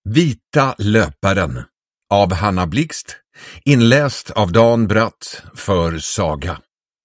Vita löparen av Hanna Blixt, inläst av Dan Bratt för Saga.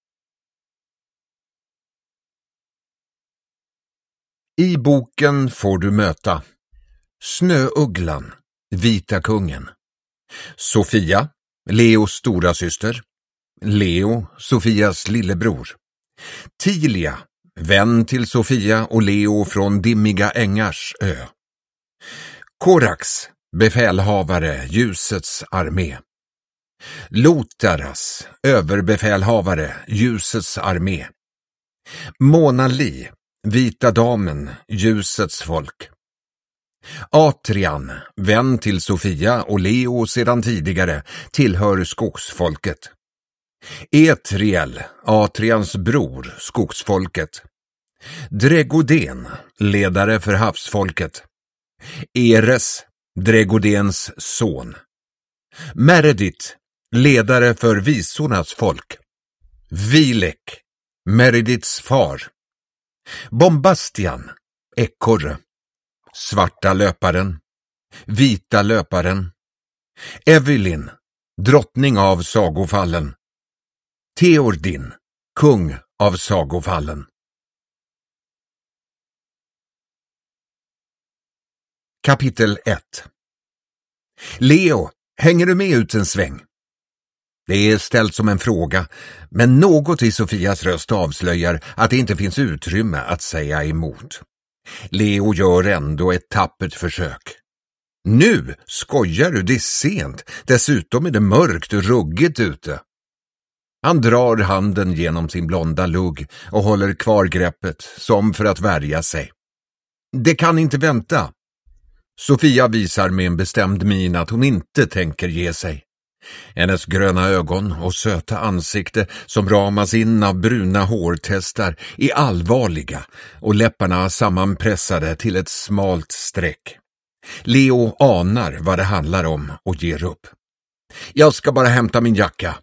I boken får du möta Snöugglan, Vita kungen, Sofia, Leos stora syster, Leo, Sofias lillebror, Tilia, vän till Sofia och Leo från Dimmiga Ängars ö, Korax, befälhavare, ljusets armé, Lotaras, överbefälhavare, ljusets armé, Mona Li, vita damen, ljusets folk, Atrian, vän till Sofia och Leo sedan tidigare, tillhör skogsfolket, Etriel, Atrians bror, skogsfolket, Dregoden, ledare för havsfolket, Eres, Dregodens son, Meredith, ledare för visornas folk, Vilek, Merediths far, Bombastian, ekorre, svarta löparen, vita löparen, Evelyn, drottning av sagofallen, Theordin, kung av sagofallen. Kapitel 1. Leo, hänger du med ut en sväng? Det är ställt som en fråga, men något i Sofias röst avslöjar att det inte finns utrymme att säga emot. Leo gör ändå ett tappert försök. Nu skojar du, det är sent. Dessutom är det mörkt och ruggigt ute. Han drar handen genom sin blonda lugg och håller kvar greppet som för att värja sig. Det kan inte vänta. Sofia visar med en bestämd min att hon inte tänker ge sig. Hennes gröna ögon och söta ansikte som ramas in av bruna hårtestar är allvarliga och läpparna sammanpressade till ett smalt streck. Leo anar vad det handlar om och ger upp. Jag ska bara hämta min jacka.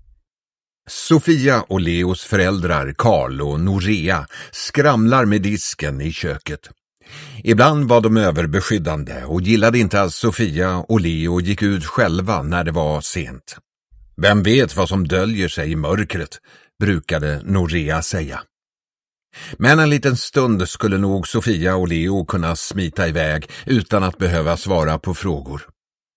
Sofia och Leos föräldrar Karl och Norea skramlar med disken i köket. Ibland var de överbeskyddande och gillade inte att Sofia och Leo gick ut själva när det var sent. Vem vet vad som döljer sig i mörkret, brukade Norea säga. Men en liten stund skulle nog Sofia och Leo kunna smita iväg utan att behöva svara på frågor.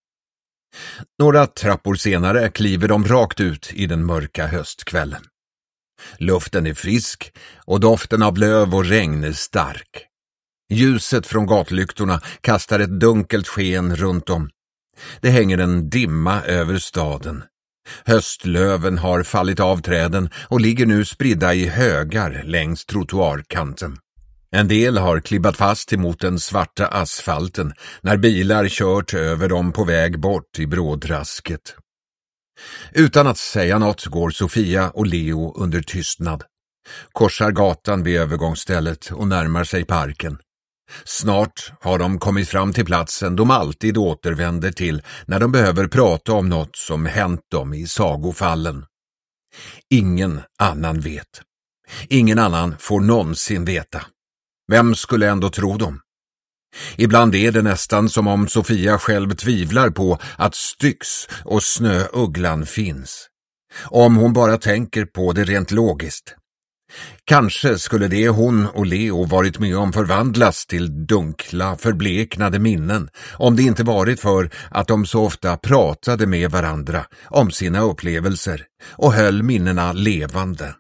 Några trappor senare kliver de rakt ut i den mörka höstkvällen. Luften är frisk och doften av löv och regn är stark. Ljuset från gatlyktorna kastar ett dunkelt sken runt om. Det hänger en dimma över staden. Höstlöven har fallit av träden och ligger nu spridda i högar längs trottoarkanten. En del har klibbat fast emot den svarta asfalten när bilar kört över dem på väg bort i brådrasket. Utan att säga något går Sofia och Leo under tystnad. Korsar gatan vid övergångsstället och närmar sig parken. Snart har de kommit fram till platsen de alltid återvänder till när de behöver prata om något som hänt dem i sagofallen. Ingen annan vet. Ingen annan får någonsin veta. Vem skulle ändå tro dem? Ibland är det nästan som om Sofia själv tvivlar på att Styx och Snöugglan finns. Om hon bara tänker på det rent logiskt. Kanske skulle det hon och Leo varit med om förvandlas till dunkla, förbleknade minnen om det inte varit för att de så ofta pratade med varandra om sina upplevelser och höll minnena levande.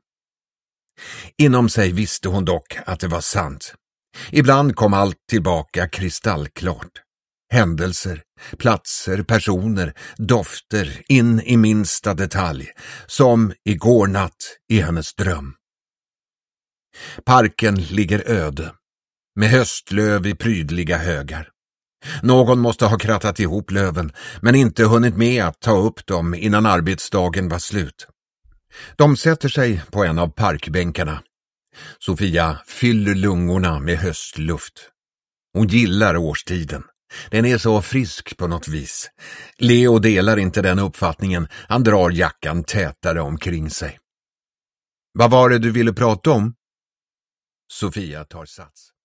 Inom sig visste hon dock att det var sant. Ibland kom allt tillbaka kristallklart. Händelser, platser, personer, dofter in i minsta detalj, som igår natt i hennes dröm. Parken ligger öde, med höstlöv i prydliga högar. Någon måste ha krattat ihop löven, men inte hunnit med att ta upp dem innan arbetsdagen var slut. De sätter sig på en av parkbänkarna. Sofia fyller lungorna med höstluft. Hon gillar årstiden. Den är så frisk på något vis. Leo delar inte den uppfattningen. Han drar jackan tätare omkring sig. Vad var det du ville prata om? Sofia tar sats.